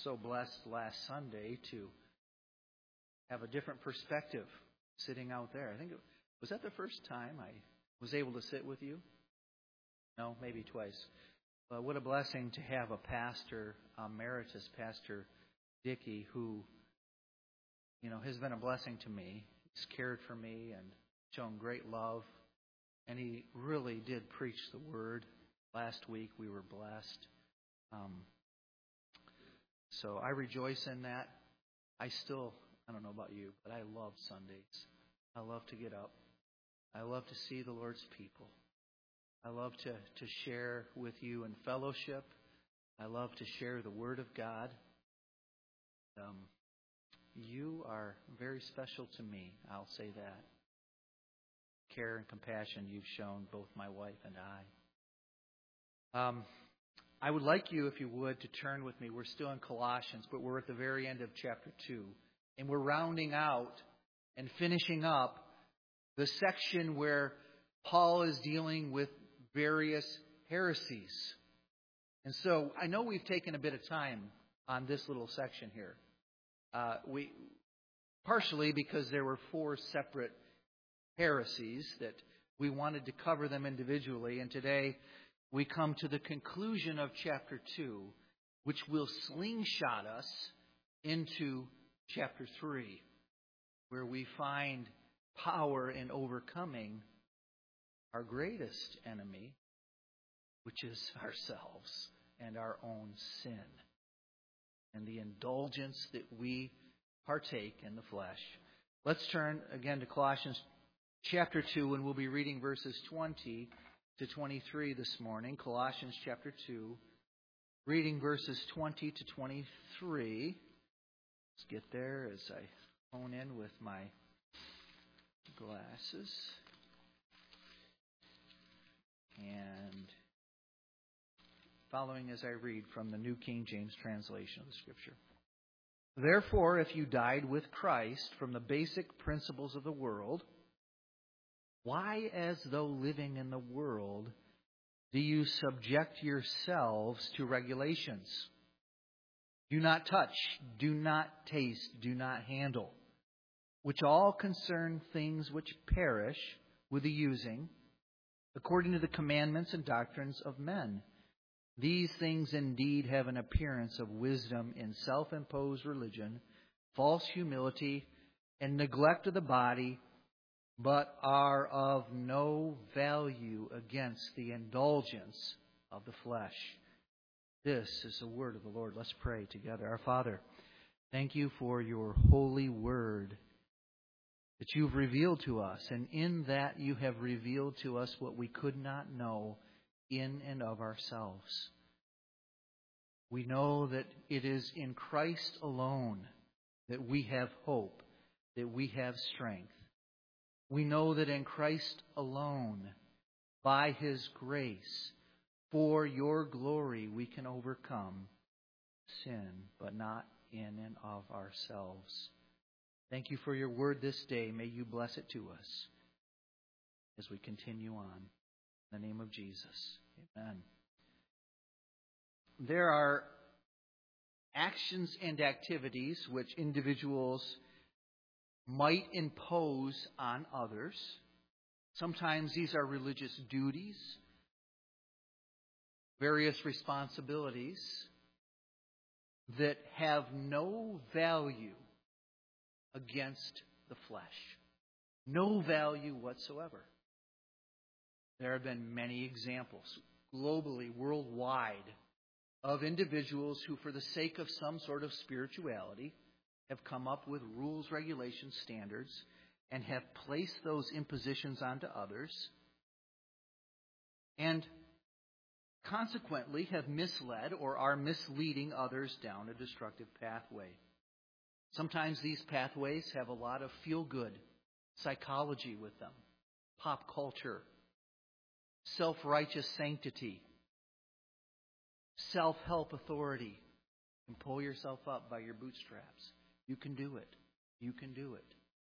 so blessed last Sunday to have a different perspective sitting out there. I think was that the first time I was able to sit with you? No, maybe twice. But what a blessing to have a pastor, emeritus Pastor Dickey, who, has been a blessing to me. He's cared for me and shown great love. And he really did preach the word. Last week we were blessed. So I rejoice in that. I don't know about you, but I love Sundays. I love to get up. I love to see the Lord's people. I love to share with you in fellowship. I love to share the Word of God. You are very special to me, I'll say that. Care and compassion you've shown, both my wife and I. I would like you, if you would, to turn with me. We're still in Colossians, but we're at the very end of chapter 2. And we're rounding out and finishing up the section where Paul is dealing with various heresies. And so I know we've taken a bit of time on this little section here. Partially because there were 4 separate heresies that we wanted to cover them individually. And today we come to the conclusion of chapter 2, which will slingshot us into chapter 3, where we find power in overcoming our greatest enemy, which is ourselves and our own sin and the indulgence that we partake in the flesh. Let's turn again to Colossians chapter 2, and we'll be reading verses 20 to 23 this morning. Colossians chapter 2, reading verses 20 to 23. Let's get there as I hone in with my glasses. And following as I read from the New King James translation of the Scripture. Therefore, if you died with Christ from the basic principles of the world, why, as though living in the world, do you subject yourselves to regulations? Do not touch, do not taste, do not handle, which all concern things which perish with the using, according to the commandments and doctrines of men. These things indeed have an appearance of wisdom in self-imposed religion, false humility, and neglect of the body, but are of no value against the indulgence of the flesh. This is the word of the Lord. Let's pray together. Our Father, thank you for your holy word that you've revealed to us. And in that you have revealed to us what we could not know in and of ourselves. We know that it is in Christ alone that we have hope, that we have strength. We know that in Christ alone, by His grace, for your glory, we can overcome sin, but not in and of ourselves. Thank you for your word this day. May you bless it to us as we continue on. In the name of Jesus, amen. There are actions and activities which individuals might impose on others. Sometimes these are religious duties, various responsibilities that have no value against the flesh. No value whatsoever. There have been many examples, globally, worldwide, of individuals who, for the sake of some sort of spirituality, have come up with rules, regulations, standards, and have placed those impositions onto others, and consequently have misled or are misleading others down a destructive pathway. Sometimes these pathways have a lot of feel-good psychology with them, pop culture, self-righteous sanctity, self-help authority. You can pull yourself up by your bootstraps. You can do it. You can do it.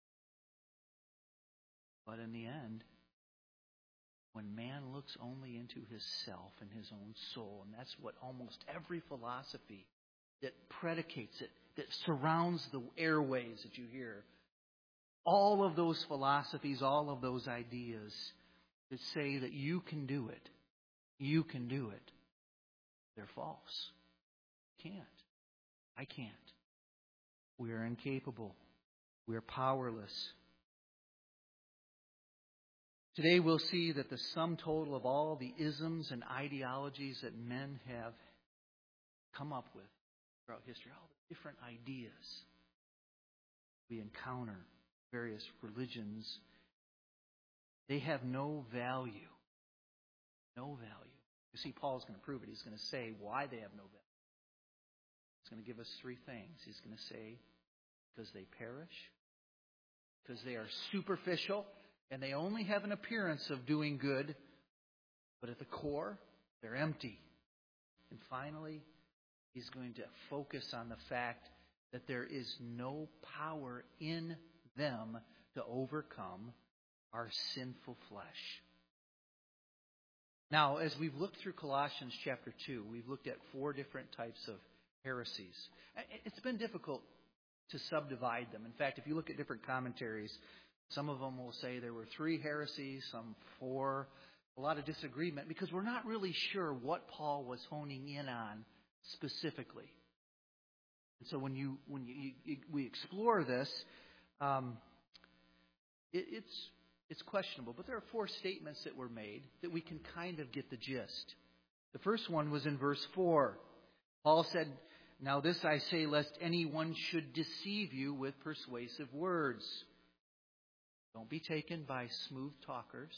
But in the end, when man looks only into his self and his own soul, and that's what almost every philosophy that predicates it, that surrounds the airways that you hear. All of those philosophies, all of those ideas that say that you can do it. You can do it. They're false. Can't. I can't. We are incapable. We are powerless. Today we'll see that the sum total of all the isms and ideologies that men have come up with throughout history, all the different ideas we encounter, various religions, they have no value. No value. You see, Paul's going to prove it. He's going to say why they have no value. He's going to give us three things. He's going to say, because they perish, because they are superficial, and they only have an appearance of doing good, but at the core, they're empty. And finally, he's going to focus on the fact that there is no power in them to overcome our sinful flesh. Now, as we've looked through Colossians chapter 2, we've looked at 4 different types of heresies. It's been difficult to subdivide them. In fact, if you look at different commentaries, some of them will say there were 3 heresies, some 4. A lot of disagreement because we're not really sure what Paul was honing in on specifically. And so when we explore this, it's questionable. But there are 4 statements that were made that we can kind of get the gist. The first one was in verse 4. Paul said, "Now this I say, lest anyone should deceive you with persuasive words." Don't be taken by smooth talkers,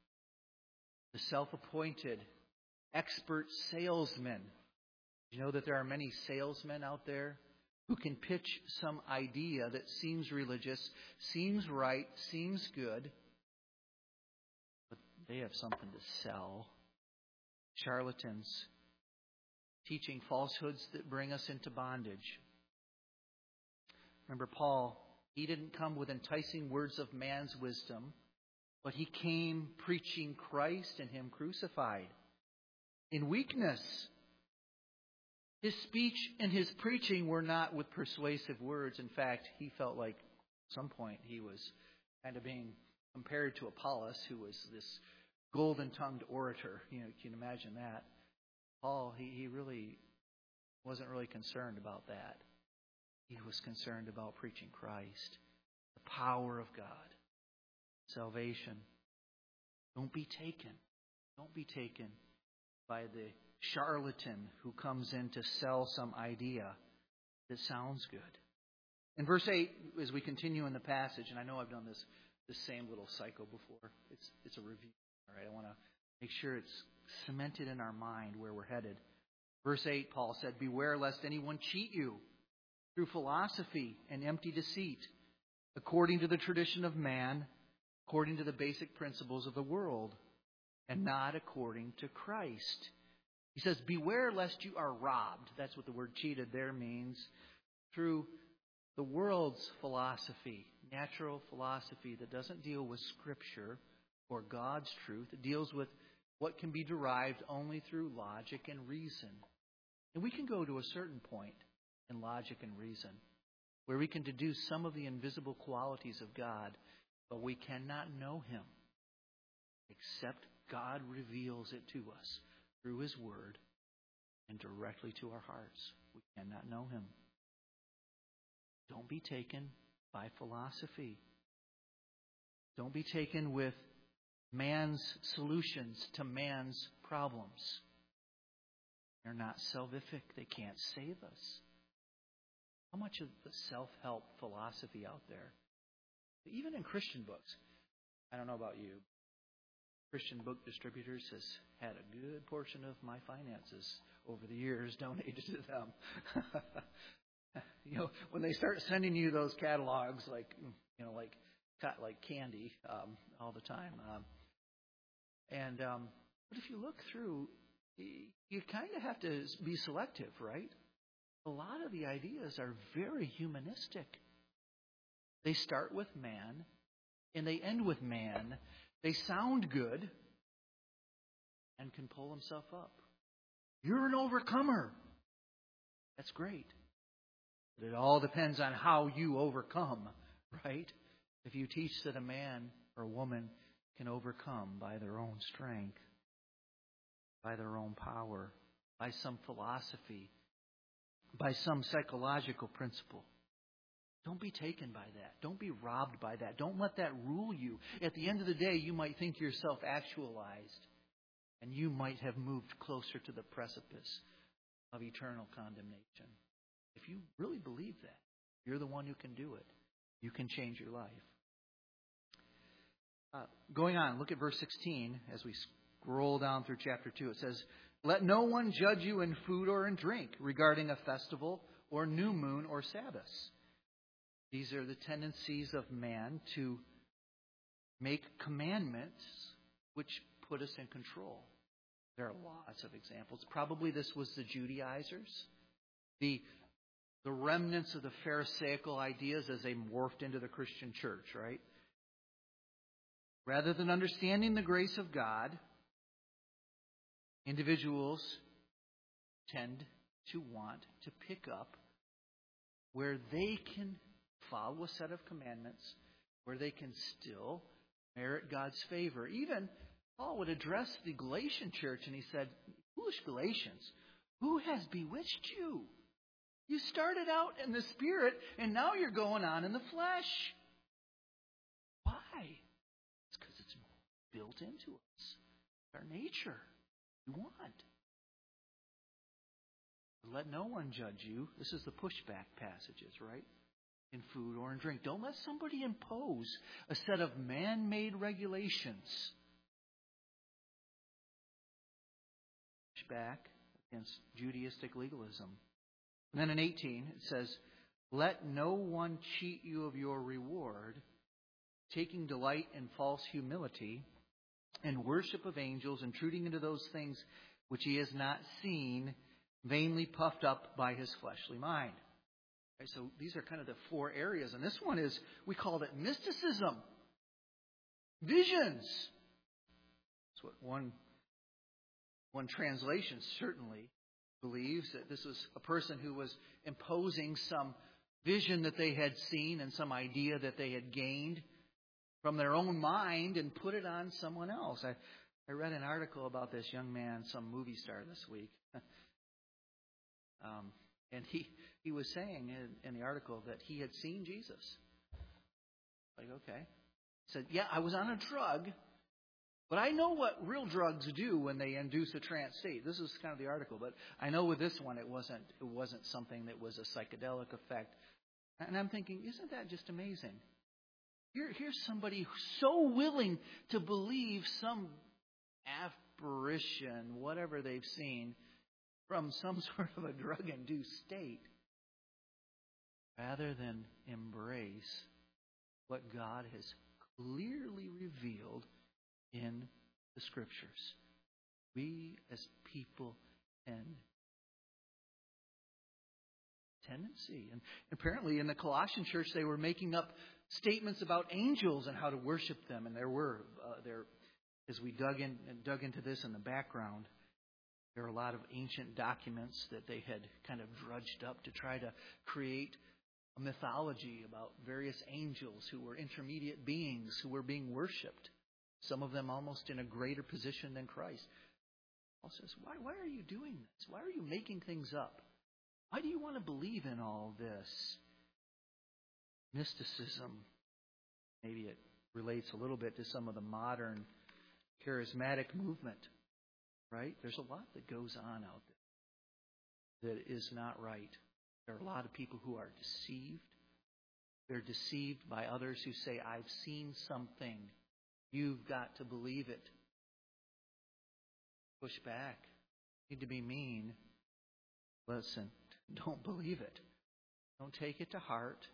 the self-appointed expert salesmen. You know that there are many salesmen out there who can pitch some idea that seems religious, seems right, seems good, but they have something to sell. Charlatans teaching falsehoods that bring us into bondage. Remember, Paul, he didn't come with enticing words of man's wisdom, but he came preaching Christ and Him crucified. In weakness, his speech and his preaching were not with persuasive words. In fact, he felt like at some point he was kind of being compared to Apollos, who was this golden-tongued orator. You can imagine that. Paul, he really wasn't really concerned about that. He was concerned about preaching Christ, the power of God, salvation. Don't be taken. Don't be taken by the charlatan who comes in to sell some idea that sounds good. In verse 8, as we continue in the passage, and I know I've done this same little cycle before. It's a review. All right, I want to make sure it's cemented in our mind where we're headed. Verse 8, Paul said, "Beware lest anyone cheat you through philosophy and empty deceit, according to the tradition of man, according to the basic principles of the world, and not according to Christ." He says, beware lest you are robbed. That's what the word cheated there means. Through the world's philosophy, natural philosophy that doesn't deal with Scripture or God's truth. It deals with what can be derived only through logic and reason. And we can go to a certain point in logic and reason where we can deduce some of the invisible qualities of God, but we cannot know Him except God reveals it to us through His Word and directly to our hearts. We cannot know Him. Don't be taken by philosophy. Don't be taken with man's solutions to man's problems. They're not salvific. They can't save us. How much of the self-help philosophy out there, even in Christian books, I don't know about you, Christian Book Distributors has had a good portion of my finances over the years donated to them. When they start sending you those catalogs like candy all the time, but if you look through, you kind of have to be selective, right? A lot of the ideas are very humanistic. They start with man and they end with man. They sound good and can pull himself up. You're an overcomer. That's great. But it all depends on how you overcome, right? If you teach that a man or a woman can overcome by their own strength, by their own power, by some philosophy, by some psychological principle, don't be taken by that. Don't be robbed by that. Don't let that rule you. At the end of the day, you might think yourself actualized, and you might have moved closer to the precipice of eternal condemnation. If you really believe that, you're the one who can do it. You can change your life. Going on, look at verse 16 as we scroll down through chapter 2. It says, "Let no one judge you in food or in drink regarding a festival or new moon or Sabbaths." These are the tendencies of man to make commandments which put us in control. There are lots of examples. Probably this was the Judaizers, the remnants of the Pharisaical ideas as they morphed into the Christian church, right? Rather than understanding the grace of God, individuals tend to want to pick up where they can follow a set of commandments, where they can still merit God's favor. Even Paul would address the Galatian church and he said, "Foolish Galatians, who has bewitched you? You started out in the Spirit and now you're going on in the flesh." Why? It's because it's built into us. Our nature. We want. Let no one judge you. This is the pushback passages, right? In food or in drink. Don't let somebody impose a set of man-made regulations. Pushback against Judaistic legalism. And then in 18 it says, "Let no one cheat you of your reward, taking delight in false humility and worship of angels, intruding into those things which he has not seen, vainly puffed up by his fleshly mind." Right, so these are kind of the four areas. And this one is, we call it mysticism. Visions. That's what one translation certainly believes, that this was a person who was imposing some vision that they had seen and some idea that they had gained from their own mind and put it on someone else. I read an article about this young man, some movie star this week. And he was saying in the article that he had seen Jesus. Like, okay. He said, "Yeah, I was on a drug, but I know what real drugs do when they induce a trance state." This is kind of the article, but I know with this one it wasn't something that was a psychedelic effect. And I'm thinking, isn't that just amazing? Here's somebody so willing to believe some apparition, whatever they've seen, from some sort of a drug-induced state, rather than embrace what God has clearly revealed in the Scriptures. We as people tendency. And apparently in the Colossian church they were making up statements about angels and how to worship them. And there were, as we dug into this in the background, there are a lot of ancient documents that they had kind of drudged up to try to create a mythology about various angels who were intermediate beings who were being worshipped. Some of them almost in a greater position than Christ. Paul says, why are you doing this? Why are you making things up? Why do you want to believe in all this? Mysticism. Maybe it relates a little bit to some of the modern charismatic movement. Right? There's a lot that goes on out there that is not right. There are a lot of people who are deceived. They're deceived by others who say, "I've seen something. You've got to believe it." Push back. Need to be mean. Listen, don't believe it. Don't take it to heart.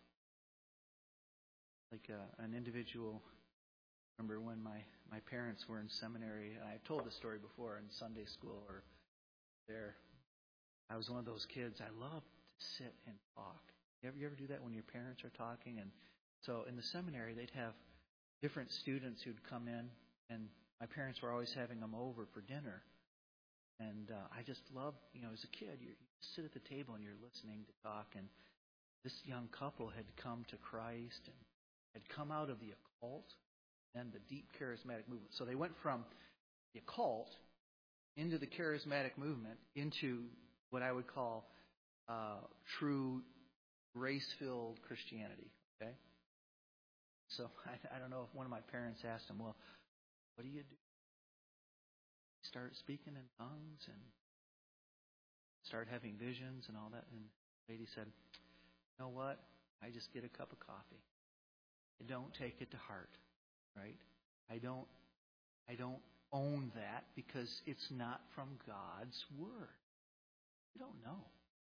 Like an individual. Remember when my parents were in seminary, and I've told this story before in Sunday school or there. I was one of those kids. I loved to sit and talk. You ever do that when your parents are talking? And so in the seminary, they'd have different students who'd come in, and my parents were always having them over for dinner. And I just love, as a kid, you sit at the table and you're listening to talk. And this young couple had come to Christ and had come out of the occult and the deep charismatic movement. So they went from the occult into the charismatic movement into what I would call true grace-filled Christianity. Okay? So I don't know if one of my parents asked him, well, what do you do? Start speaking in tongues and start having visions and all that. And the lady said, you know what? I just get a cup of coffee. I don't take it to heart, right? I don't own that because it's not from God's Word. You don't know.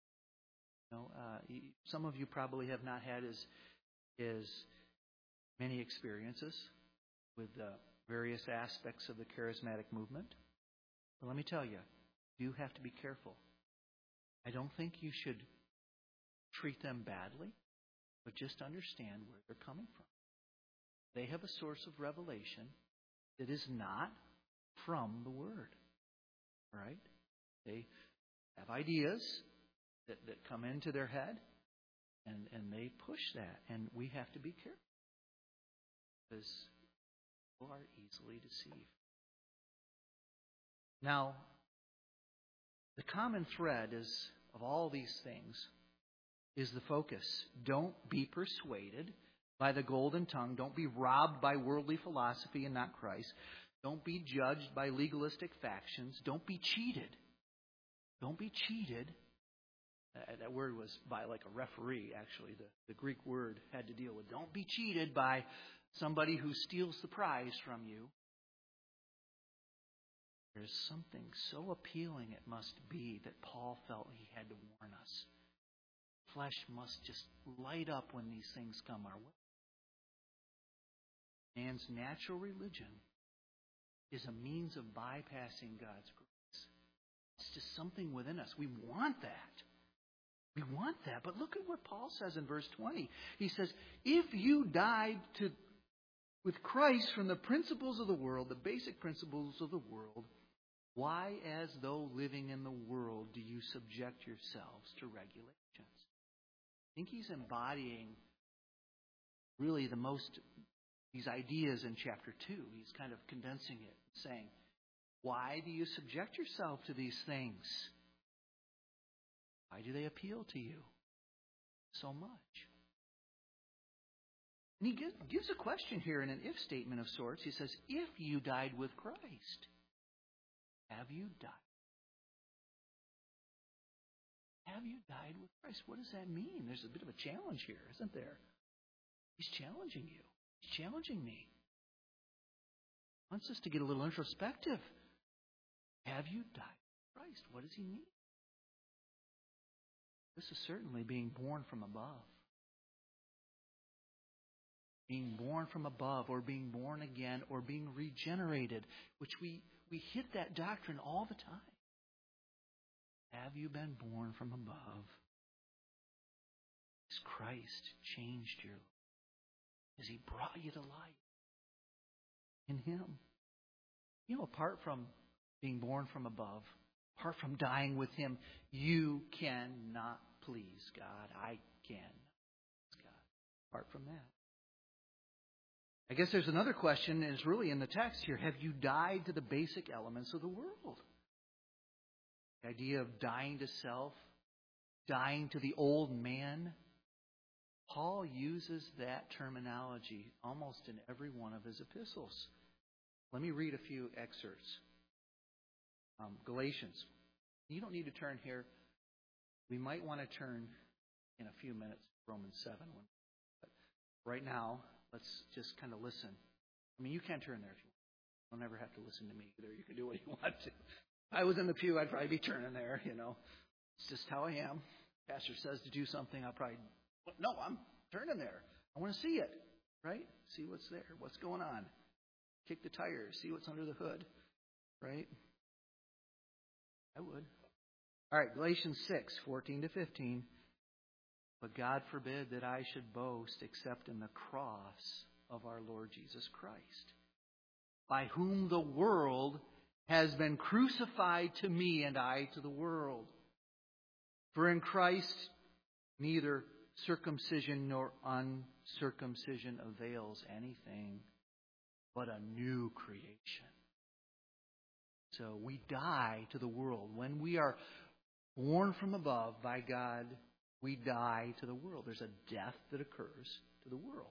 Some of you probably have not had as many experiences with the various aspects of the charismatic movement. But let me tell you, you have to be careful. I don't think you should treat them badly, but just understand where they're coming from. They have a source of revelation that is not from the Word. Right? They have ideas that come into their head, and they push that. And we have to be careful because people are easily deceived. Now, the common thread of all these things is the focus. Don't be persuaded by the golden tongue. Don't be robbed by worldly philosophy and not Christ. Don't be judged by legalistic factions. Don't be cheated. Don't be cheated. That word was by like a referee, actually. The Greek word had to deal with. Don't be cheated by somebody who steals the prize from you. There's something so appealing it must be that Paul felt he had to warn us. Flesh must just light up when these things come our way. Man's natural religion is a means of bypassing God's grace. It's just something within us. We want that. We want that. But look at what Paul says in verse 20. He says, if you died with Christ from the principles of the world, the basic principles of the world, why, as though living in the world, do you subject yourselves to regulations? I think he's embodying really these ideas in chapter 2. He's kind of condensing it, saying, why do you subject yourself to these things? Why do they appeal to you so much? And he gives a question here in an if statement of sorts. He says, if you died with Christ, have you died? Have you died with Christ? What does that mean? There's a bit of a challenge here, isn't there? He's challenging you. He's challenging me. He wants us to get a little introspective. Have you died with Christ? What does he mean? This is certainly being born from above. Being born from above, or being born again, or being regenerated, which we hit that doctrine all the time. Have you been born from above? Has Christ changed your life? Has He brought you to life in Him? Apart from being born from above, apart from dying with Him, you cannot please God. I can please God. Apart from that. I guess there's another question, and it's really in the text here. Have you died to the basic elements of the world? The idea of dying to self, dying to the old man. Paul uses that terminology almost in every one of his epistles. Let me read a few excerpts. Galatians. You don't need to turn here. We might want to turn in a few minutes to Romans 7. But right now, let's just kind of listen. I mean, you can turn there if you want. You'll never have to listen to me either. You can do what you want to. If I was in the pew, I'd probably be turning there, It's just how I am. Pastor says to do something, I'll probably, no, I'm turning there. I want to see it, right? See what's there, what's going on. Kick the tires, see what's under the hood, right? I would. All right, Galatians 6:14-15. But God forbid that I should boast except in the cross of our Lord Jesus Christ, by whom the world has been crucified to me, and I to the world. For in Christ neither circumcision nor uncircumcision avails anything, but a new creation. So we die to the world. When we are born from above by God, we die to the world. There's a death that occurs to the world.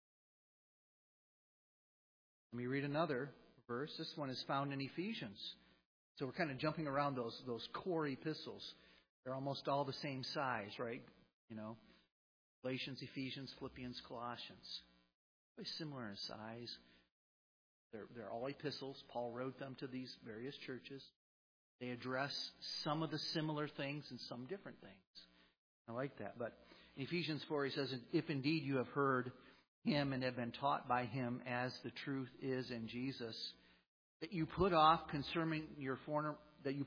Let me read another verse. This one is found in Ephesians. So we're kind of jumping around those core epistles. They're almost all the same size, right? You know, Galatians, Ephesians, Philippians, Colossians. Very similar in size. They're all epistles. Paul wrote them to these various churches. They address some of the similar things and some different things. I like that. But in Ephesians 4, he says, if indeed you have heard Him and have been taught by Him as the truth is in Jesus, that you put off concerning your former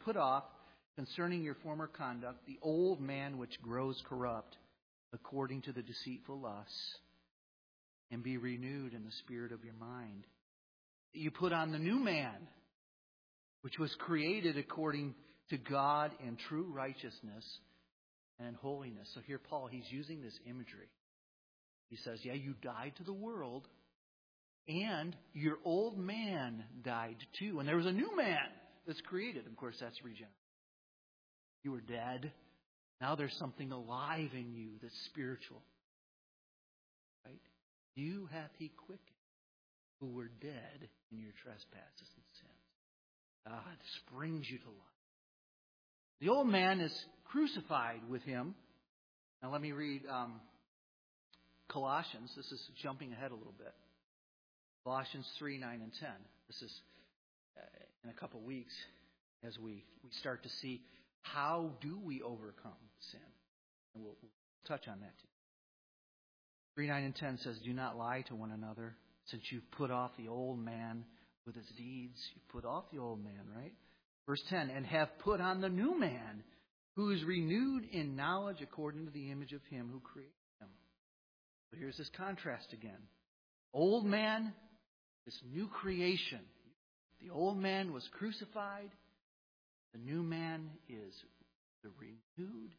conduct the old man which grows corrupt according to the deceitful lusts, and be renewed in the spirit of your mind. That you put on the new man, which was created according to God in true righteousness and holiness. So here Paul, he's using this imagery. He says, yeah, you died to the world, and your old man died too. And there was a new man that's created. Of course, that's regeneration. You were dead. Now there's something alive in you that's spiritual. Right? You hath He quickened who were dead in your trespasses and sins. God springs you to life. The old man is crucified with Him. Now let me read Colossians. This is jumping ahead a little bit. Colossians 3, 9, and 10. This is in a couple weeks as we start to see how do we overcome sin. And we'll touch on that too. 3, 9, and 10 says, do not lie to one another, since you've put off the old man with his deeds. You've put off the old man, right? Verse 10, and have put on the new man, who is renewed in knowledge according to the image of Him who created him. So here's this contrast again. Old man, this new creation. The old man was crucified. The new man is the renewed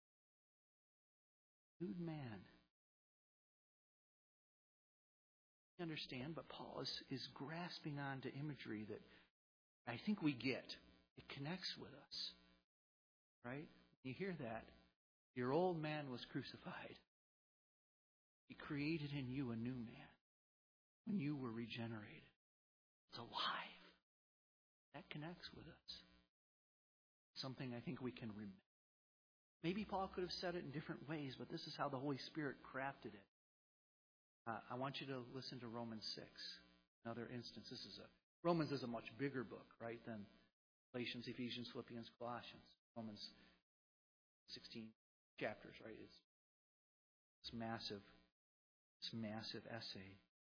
man. You understand, but Paul is grasping onto imagery that I think we get. It connects with us. Right? You hear that? Your old man was crucified. He created in you a new man when you were regenerated. It's alive. That connects with us. Something I think we can remember. Maybe Paul could have said it in different ways, but this is how the Holy Spirit crafted it. I want you to listen to Romans 6. Another instance. Romans is a much bigger book, right, than Galatians, Ephesians, Philippians, Colossians. Romans 16 chapters, right? It's massive. It's a massive essay.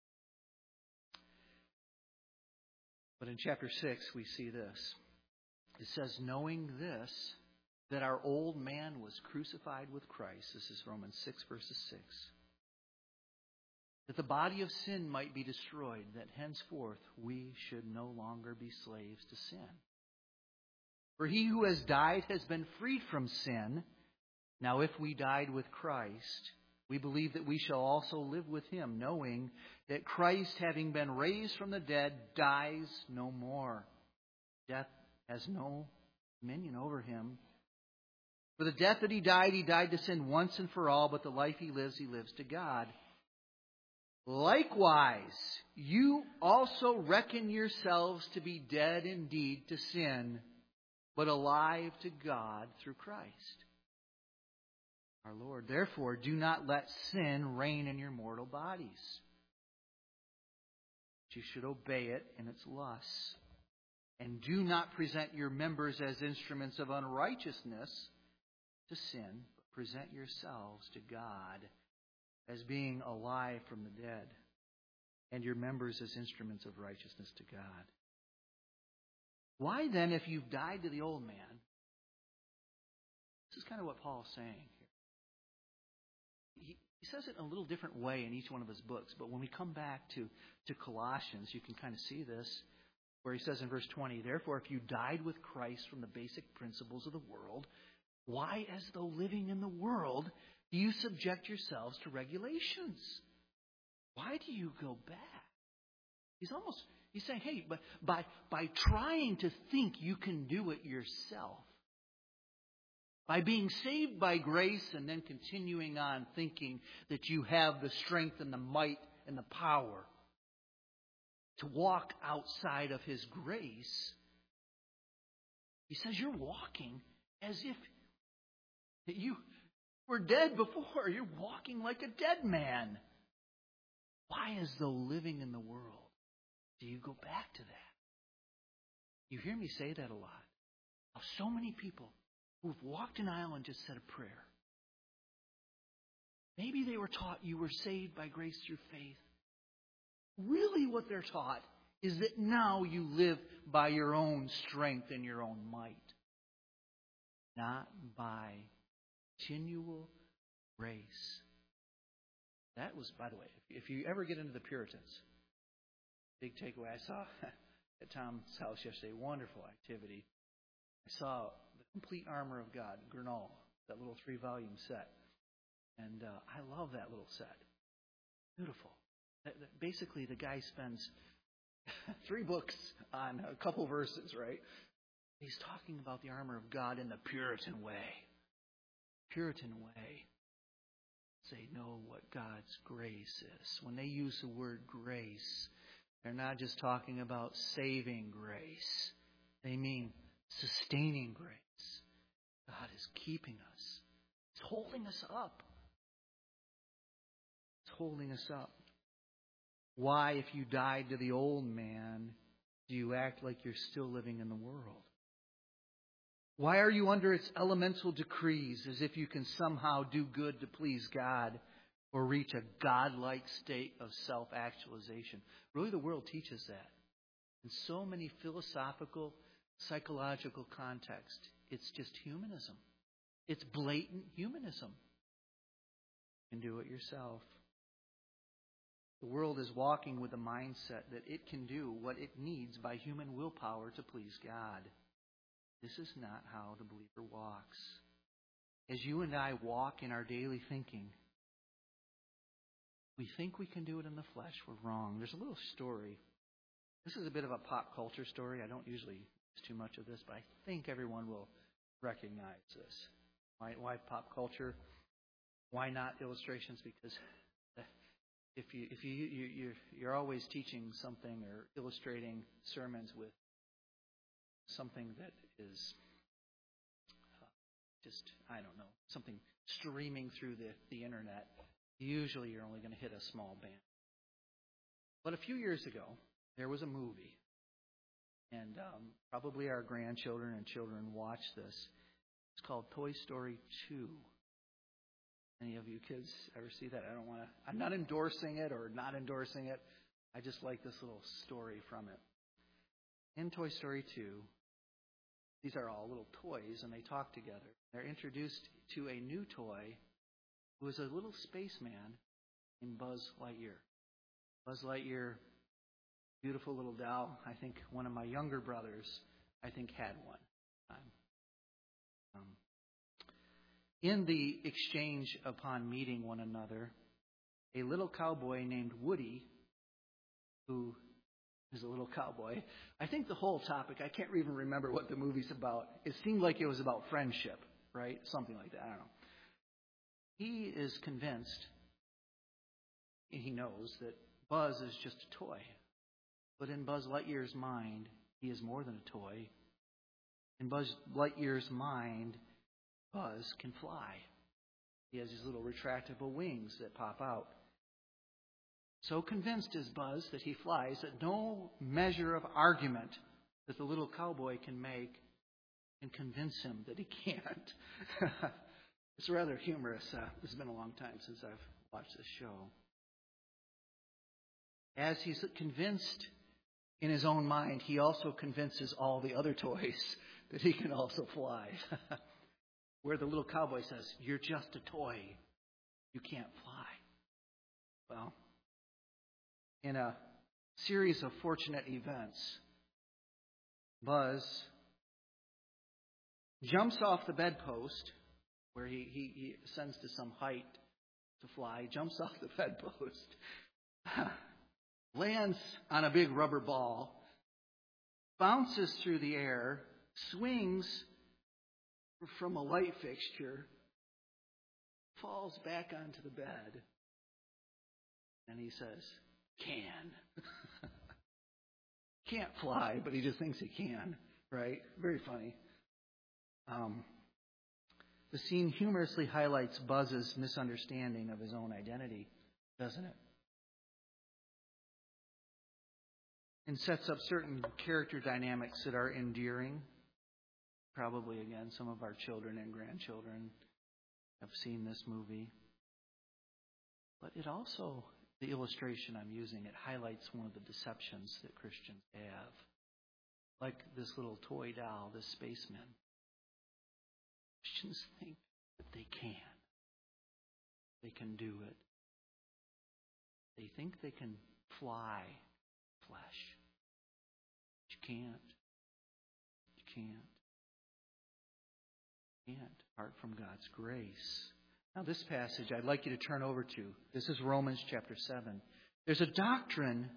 But in chapter 6, we see this. It says, knowing this, that our old man was crucified with Christ. This is Romans 6, verses 6. That the body of sin might be destroyed, that henceforth we should no longer be slaves to sin. For he who has died has been freed from sin. Now if we died with Christ, we believe that we shall also live with Him, knowing that Christ, having been raised from the dead, dies no more. Death has no dominion over Him. For the death that He died to sin once and for all, but the life He lives to God. Likewise, you also reckon yourselves to be dead indeed to sin, but alive to God through Christ our Lord. Therefore, do not let sin reign in your mortal bodies, but you should obey it in its lusts. And do not present your members as instruments of unrighteousness to sin, but present yourselves to God as being alive from the dead, and your members as instruments of righteousness to God. Why then, if you've died to the old man, this is kind of what Paul's saying here. He says it in a little different way in each one of his books, but when we come back to Colossians, you can kind of see this. where he says in verse 20, therefore, if you died with Christ from the basic principles of the world, why, as though living in the world, do you subject yourselves to regulations? Why do you go back? He's saying, hey, but by trying to think you can do it yourself, by being saved by grace and then continuing on thinking that you have the strength and the might and the power to walk outside of His grace, he says you're walking as if you were dead before. You're walking like a dead man. Why, as though living in the world, do you go back to that? You hear me say that a lot. Now, so many people who've walked an aisle and just said a prayer. Maybe they were taught you were saved by grace through faith. Really what they're taught is that now you live by your own strength and your own might. Not by continual grace. That was, by the way, if you ever get into the Puritans, big takeaway. I saw at Tom's house yesterday, wonderful activity. I saw the Complete Armor of God, Grinnell, that little 3-volume set. And I love that little set. Beautiful. Basically, the guy spends 3 books on a couple verses, right? He's talking about the armor of God in the Puritan way. Puritan way. They know what God's grace is. When they use the word grace, they're not just talking about saving grace. They mean sustaining grace. God is keeping us. He's holding us up. He's holding us up. Why, if you died to the old man, do you act like you're still living in the world? Why are you under its elemental decrees as if you can somehow do good to please God or reach a godlike state of self-actualization? Really, the world teaches that. In so many philosophical, psychological contexts, it's just humanism. It's blatant humanism. You can do it yourself. The world is walking with the mindset that it can do what it needs by human willpower to please God. This is not how the believer walks. As you and I walk in our daily thinking, we think we can do it in the flesh. We're wrong. There's a little story. This is a bit of a pop culture story. I don't usually use too much of this, but I think everyone will recognize this. Why pop culture? Why not illustrations? Because you're always teaching something or illustrating sermons with something that is something streaming through the internet, usually you're only going to hit a small band. But a few years ago, there was a movie, and probably our grandchildren and children watched this. It's called Toy Story 2. Any of you kids ever see that? I'm not endorsing it or not endorsing it. I just like this little story from it. In Toy Story 2, these are all little toys, and they talk together. They're introduced to a new toy who is a little spaceman named Buzz Lightyear. Buzz Lightyear, beautiful little doll. I think one of my younger brothers, had one. In the exchange upon meeting one another, a little cowboy named Woody, who is a little cowboy. I think the whole topic, I can't even remember what the movie's about. It seemed like it was about friendship, right? Something like that. I don't know. He is convinced, and he knows that Buzz is just a toy. But in Buzz Lightyear's mind, he is more than a toy. In Buzz Lightyear's mind, Buzz can fly. He has these little retractable wings that pop out. So convinced is Buzz that he flies that no measure of argument that the little cowboy can make can convince him that he can't. It's rather humorous. It's been a long time since I've watched this show. As he's convinced in his own mind, he also convinces all the other toys that he can also fly. Where the little cowboy says, "You're just a toy. You can't fly." Well, in a series of fortunate events, Buzz jumps off the bedpost, where he ascends to some height to fly, jumps off the bedpost, lands on a big rubber ball, bounces through the air, swings from a light fixture, falls back onto the bed, and he says, "Can." Can't fly, but he just thinks he can, right? Very funny. The scene humorously highlights Buzz's misunderstanding of his own identity, doesn't it? And sets up certain character dynamics that are endearing. Probably, again, some of our children and grandchildren have seen this movie. But it also, the illustration I'm using, it highlights one of the deceptions that Christians have. Like this little toy doll, this spaceman. Christians think that they can. They can do it. They think they can fly flesh. But you can't. You can't. You can't, apart from God's grace. Now, this passage I'd like you to turn over to. This is Romans chapter 7. There's a doctrine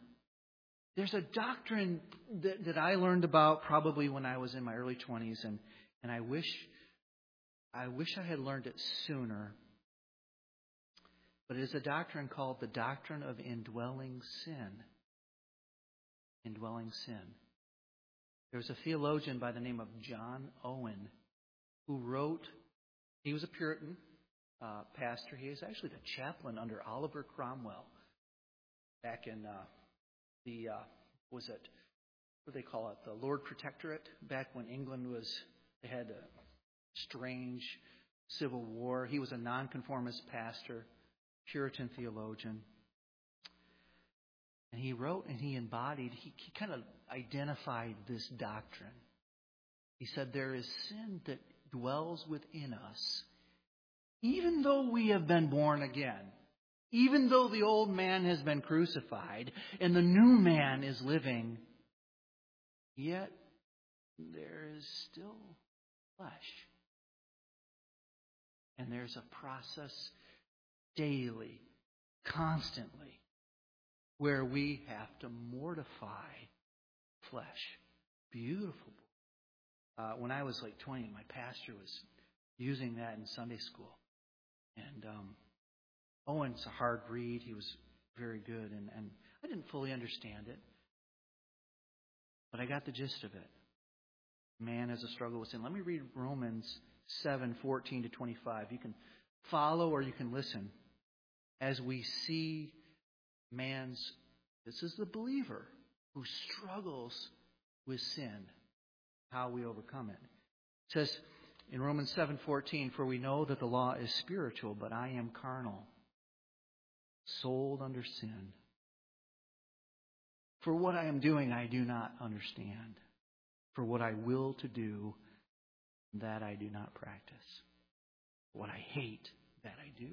that I learned about probably when I was in my early 20s, and I wish I had learned it sooner. But it is a doctrine called the doctrine of indwelling sin. Indwelling sin. There was a theologian by the name of John Owen who wrote, he was a Puritan pastor. He was actually the chaplain under Oliver Cromwell back in what do they call it? The Lord Protectorate, back when England they had a strange civil war. He was a nonconformist pastor, Puritan theologian. And he wrote and he embodied, he kind of identified this doctrine. He said, there is sin that dwells within us, even though we have been born again, even though the old man has been crucified and the new man is living, yet there is still flesh. And there's a process daily, constantly, where we have to mortify flesh. Beautiful. When I was like 20, my pastor was using that in Sunday school. And Owen's a hard read. He was very good. And I didn't fully understand it. But I got the gist of it. Man has a struggle with sin. Let me read Romans 7:14 to 25. You can follow or you can listen as we see this is the believer who struggles with sin, how we overcome it. It says in Romans 7:14, for we know that the law is spiritual, but I am carnal, sold under sin. For what I am doing, I do not understand. For what I will to do, that I do not practice. What I hate, that I do.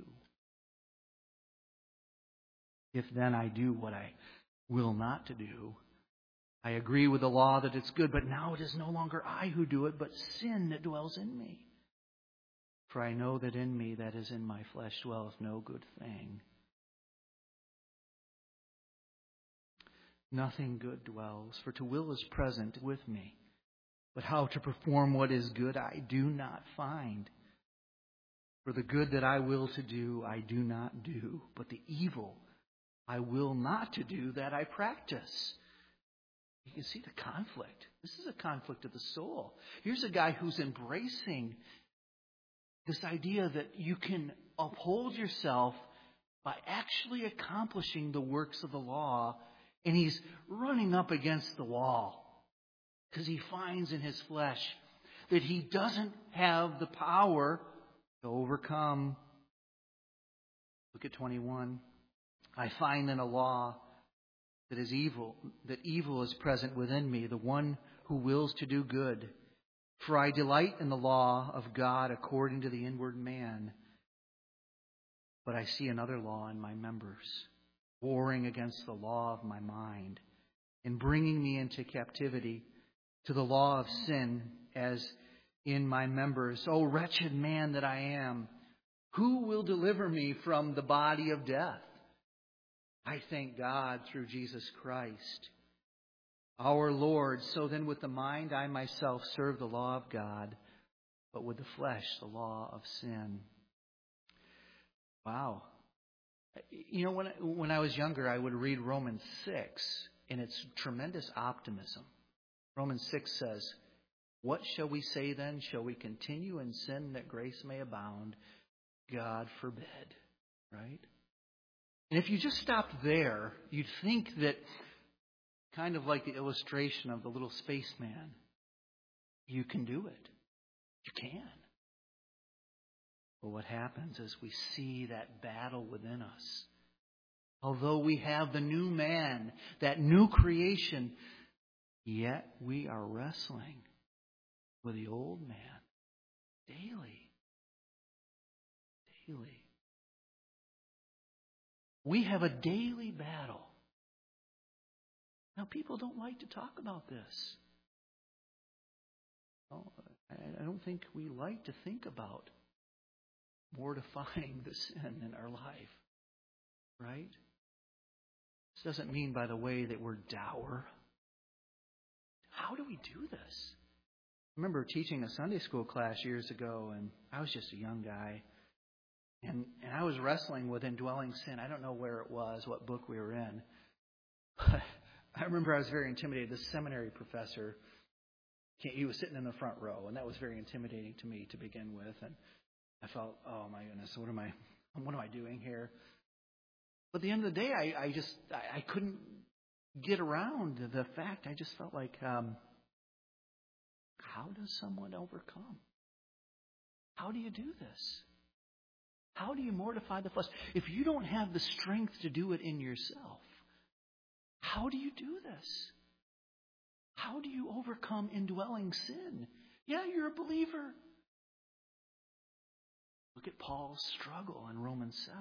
If then I do what I will not to do, I agree with the law that it's good, but now it is no longer I who do it, but sin that dwells in me. For I know that in me, that is in my flesh, dwelleth no good thing. Nothing good dwells, for to will is present with me. But how to perform what is good I do not find. For the good that I will to do, I do not do, but the evil I will not to do, that I practice. You can see the conflict. This is a conflict of the soul. Here's a guy who's embracing this idea that you can uphold yourself by actually accomplishing the works of the law, and he's running up against the wall because he finds in his flesh that he doesn't have the power to overcome. Look at 21. I find in a law that evil is present within me, the one who wills to do good. For I delight in the law of God according to the inward man. But I see another law in my members, warring against the law of my mind, and bringing me into captivity to the law of sin as in my members. O wretched man that I am, who will deliver me from the body of death? I thank God through Jesus Christ, our Lord. So then with the mind I myself serve the law of God, but with the flesh the law of sin. Wow. You know, when I was younger, I would read Romans 6 in its tremendous optimism. Romans 6 says, what shall we say then? Shall we continue in sin that grace may abound? God forbid. Right? And if you just stopped there, you'd think that, kind of like the illustration of the little spaceman, you can do it. You can. But what happens is we see that battle within us. Although we have the new man, that new creation, yet we are wrestling with the old man daily. Daily. We have a daily battle. Now, people don't like to talk about this. Well, I don't think we like to think about mortifying the sin in our life. Right? This doesn't mean, by the way, that we're dour. How do we do this? I remember teaching a Sunday school class years ago, and I was just a young guy. And I was wrestling with indwelling sin. I don't know where it was, what book we were in. But I remember I was very intimidated. The seminary professor, he was sitting in the front row, and that was very intimidating to me to begin with. And I felt, oh my goodness, what am I doing here? But at the end of the day, I couldn't get around the fact. I just felt like, how does someone overcome? How do you do this? How do you mortify the flesh? If you don't have the strength to do it in yourself, how do you do this? How do you overcome indwelling sin? Yeah, you're a believer. Look at Paul's struggle in Romans 7.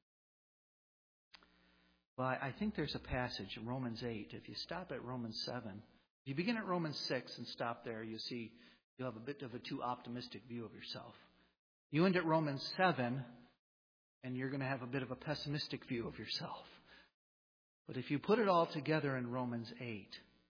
Well, I think there's a passage in Romans 8. If you stop at Romans 7, if you begin at Romans 6 and stop there, you'll have a bit of a too optimistic view of yourself. You end at Romans 7, and you're going to have a bit of a pessimistic view of yourself. But if you put it all together in Romans 8,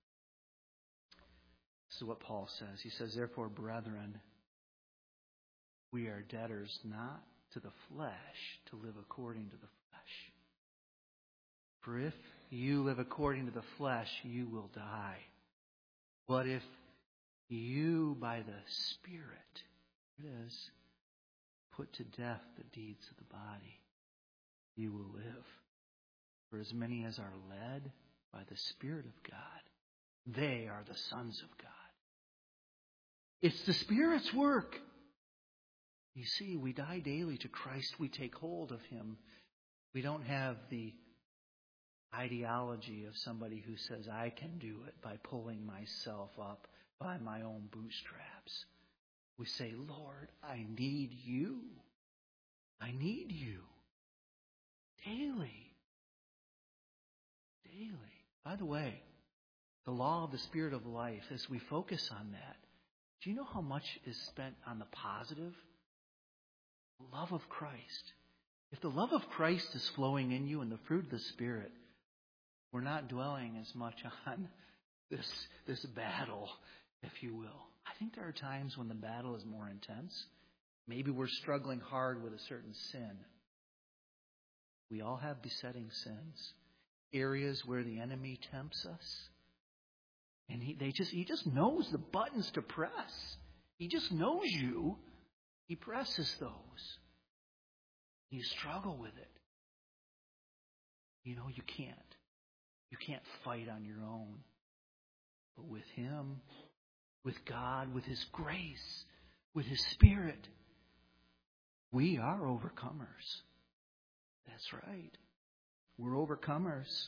this is what Paul says. He says, therefore, brethren, we are debtors not to the flesh to live according to the flesh. For if you live according to the flesh, you will die. But if you by the Spirit, it is, put to death the deeds of the body, you will live. For as many as are led by the Spirit of God, they are the sons of God. It's the Spirit's work. You see, we die daily to Christ. We take hold of Him. We don't have the ideology of somebody who says, I can do it by pulling myself up by my own bootstraps. We say, Lord, I need you. I need you. Daily. Daily. By the way, the law of the Spirit of life, as we focus on that, do you know how much is spent on the positive? Love of Christ. If the love of Christ is flowing in you and the fruit of the Spirit, we're not dwelling as much on this battle, if you will. I think there are times when the battle is more intense. Maybe we're struggling hard with a certain sin. We all have besetting sins. Areas where the enemy tempts us. And he just knows the buttons to press. He just knows you. He presses those. You struggle with it. You know, you can't. You can't fight on your own. But with Him, with God, with His grace, with His Spirit, we are overcomers. That's right. We're overcomers.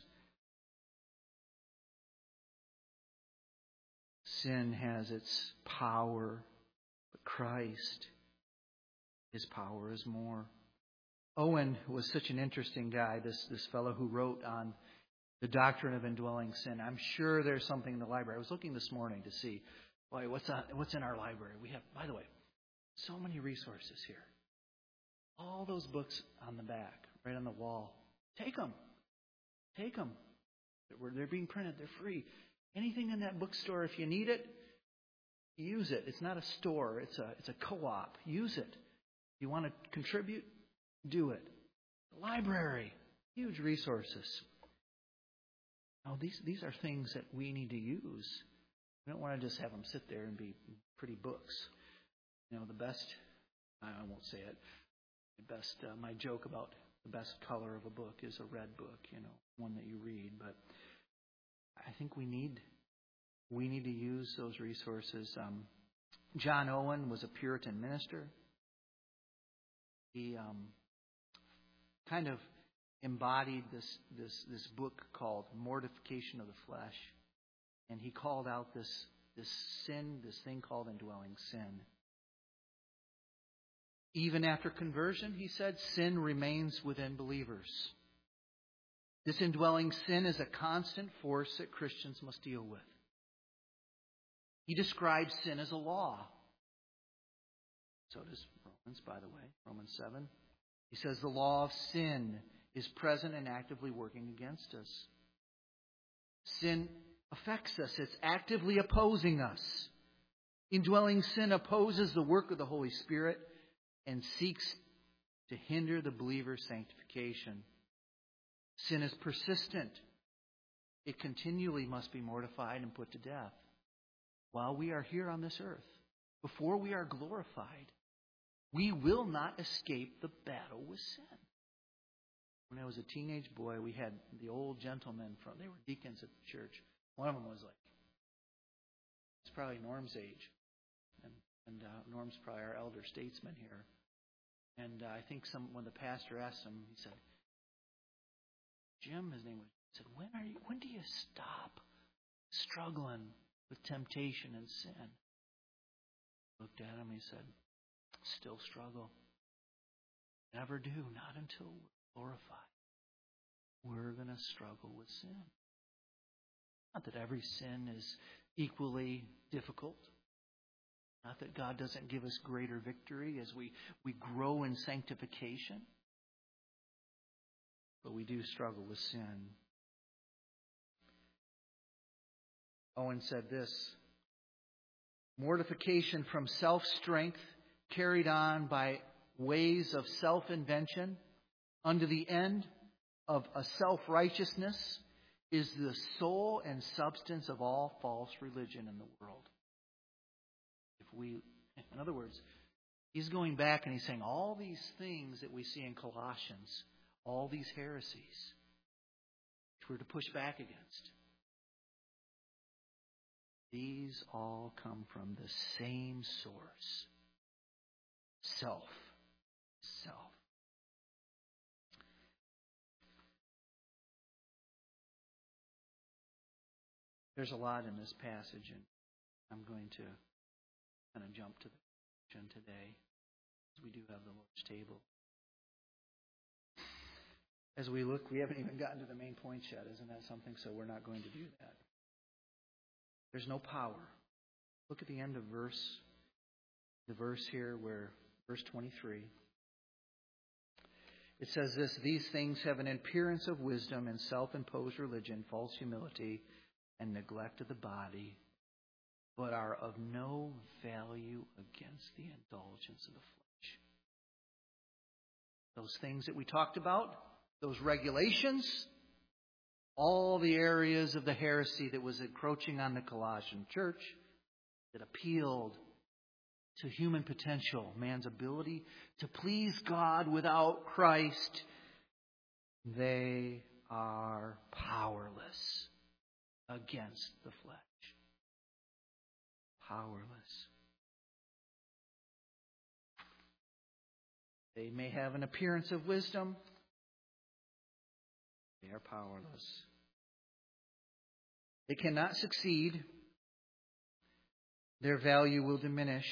Sin has its power, but Christ, His power is more. Owen was such an interesting guy, this fellow who wrote on The doctrine of indwelling sin. I'm sure there's something in the library. I was looking this morning to see, boy, what's in our library. We have, by the way, so many resources here. All those books on the back, right on the wall. Take them. Take them. They're being printed. They're free. Anything in that bookstore, if you need it, use it. It's not a store. It's a co-op. Use it. If you want to contribute, do it. The library. Huge resources. Now, these are things that we need to use. We don't want to just have them sit there and be pretty books. You know, the best, I won't say it, the best, my joke about the best color of a book is a red book, you know, one that you read. But I think we need to use those resources. John Owen was a Puritan minister. He kind of embodied this book called Mortification of the Flesh, and he called out this sin, this thing called indwelling sin. Even after conversion, he said, sin remains within believers. This indwelling sin is a constant force that Christians must deal with. He describes sin as a law. So does Romans, by the way, Romans 7. He says the law of sin is present and actively working against us. Sin affects us. It's actively opposing us. Indwelling sin opposes the work of the Holy Spirit and seeks to hinder the believer's sanctification. Sin is persistent. It continually must be mortified and put to death while we are here on this earth. Before we are glorified, we will not escape the battle with sin. When I was a teenage boy, we had the old gentlemen they were deacons at the church. One of them was it's probably Norm's age. And Norm's probably our elder statesman here. And I think when the pastor asked him, he said, Jim, his name was, he said, when do you stop struggling with temptation and sin? I looked at him, he said, still struggle. Never do, not until we're glorified. We're going to struggle with sin. Not that every sin is equally difficult. Not that God doesn't give us greater victory as we grow in sanctification. But we do struggle with sin. Owen said this: mortification from self-strength carried on by ways of self-invention unto the end of a self-righteousness is the soul and substance of all false religion in the world. In other words, he's going back and he's saying all these things that we see in Colossians, all these heresies, which we're to push back against. These all come from the same source. Self. There's a lot in this passage, and I'm going to kind of jump to the question today, as we do have the Lord's table. As we look, we haven't even gotten to the main points yet. Isn't that something? So we're not going to do that. There's no power. Look at the end of the verse here, where verse 23. It says this: these things have an appearance of wisdom and self-imposed religion, false humility, and neglect of the body, but are of no value against the indulgence of the flesh. Those things that we talked about, those regulations, all the areas of the heresy that was encroaching on the Colossian church, that appealed to human potential, man's ability to please God without Christ, they are powerless against the flesh. Powerless. They may have an appearance of wisdom. They are powerless. They cannot succeed. Their value will diminish.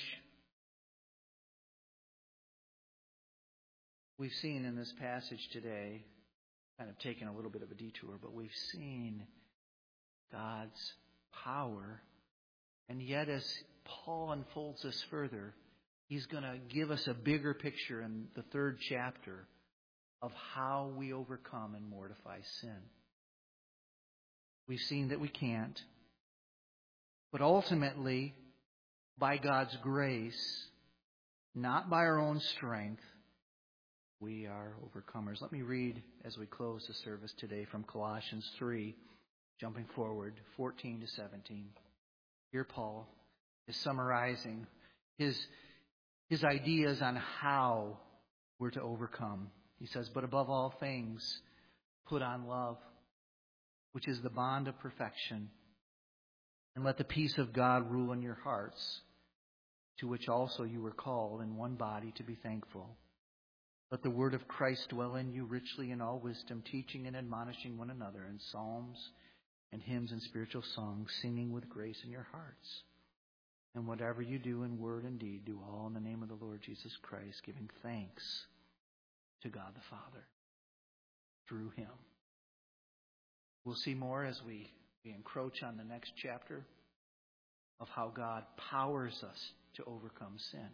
We've seen in this passage today, kind of taken a little bit of a detour, but we've seen God's power. And yet, as Paul unfolds this further, he's going to give us a bigger picture in the 3rd chapter of how we overcome and mortify sin. We've seen that we can't. But ultimately, by God's grace, not by our own strength, we are overcomers. Let me read as we close the service today from Colossians 3, jumping forward, 14 to 17. Here Paul is summarizing his ideas on how we're to overcome. He says, "But above all things, put on love, which is the bond of perfection. And let the peace of God rule in your hearts, to which also you were called in one body to be thankful. Let the word of Christ dwell in you richly in all wisdom, teaching and admonishing one another in psalms and hymns and spiritual songs, singing with grace in your hearts. And whatever you do in word and deed, do all in the name of the Lord Jesus Christ, giving thanks to God the Father through Him." We'll see more as we encroach on the next chapter of how God powers us to overcome sin.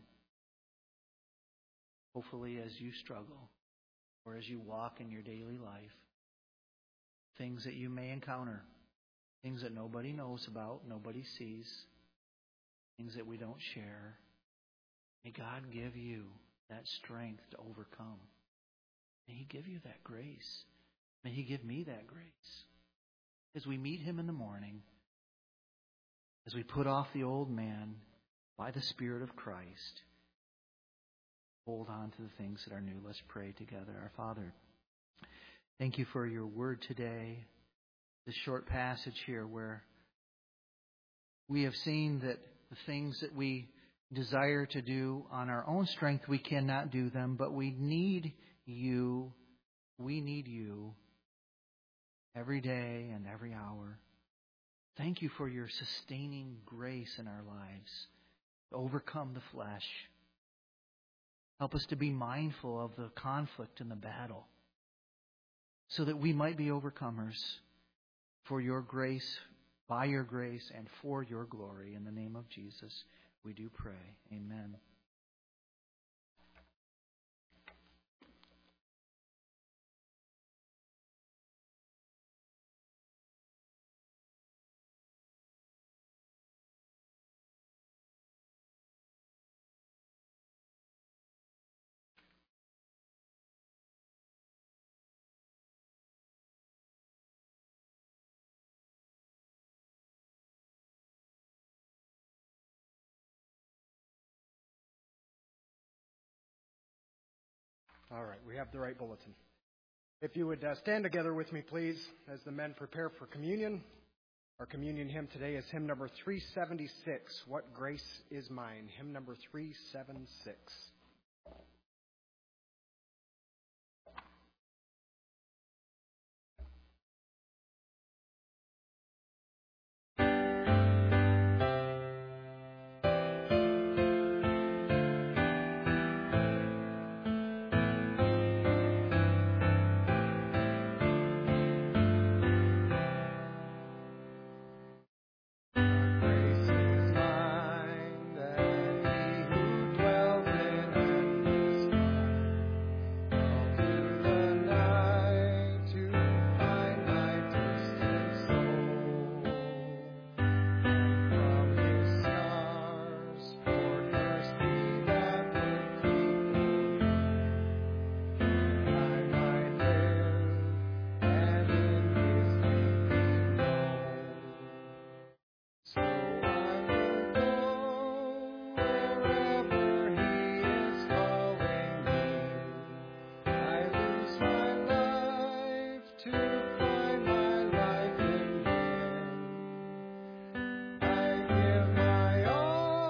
Hopefully, as you struggle or as you walk in your daily life, things that you may encounter, things that nobody knows about, nobody sees, things that we don't share, may God give you that strength to overcome. May He give you that grace. May He give me that grace. As we meet Him in the morning, as we put off the old man by the Spirit of Christ, hold on to the things that are new. Let's pray together. Our Father, thank you for your word today. This short passage here where we have seen that the things that we desire to do on our own strength, we cannot do them, but we need you. We need you every day and every hour. Thank you for your sustaining grace in our lives to overcome the flesh. Help us to be mindful of the conflict and the battle so that we might be overcomers for your grace, by your grace, and for your glory. In the name of Jesus, we do pray. Amen. All right, we have the right bulletin. If you would stand together with me, please, as the men prepare for communion. Our communion hymn today is hymn number 376, "What Grace Is Mine," hymn number 376.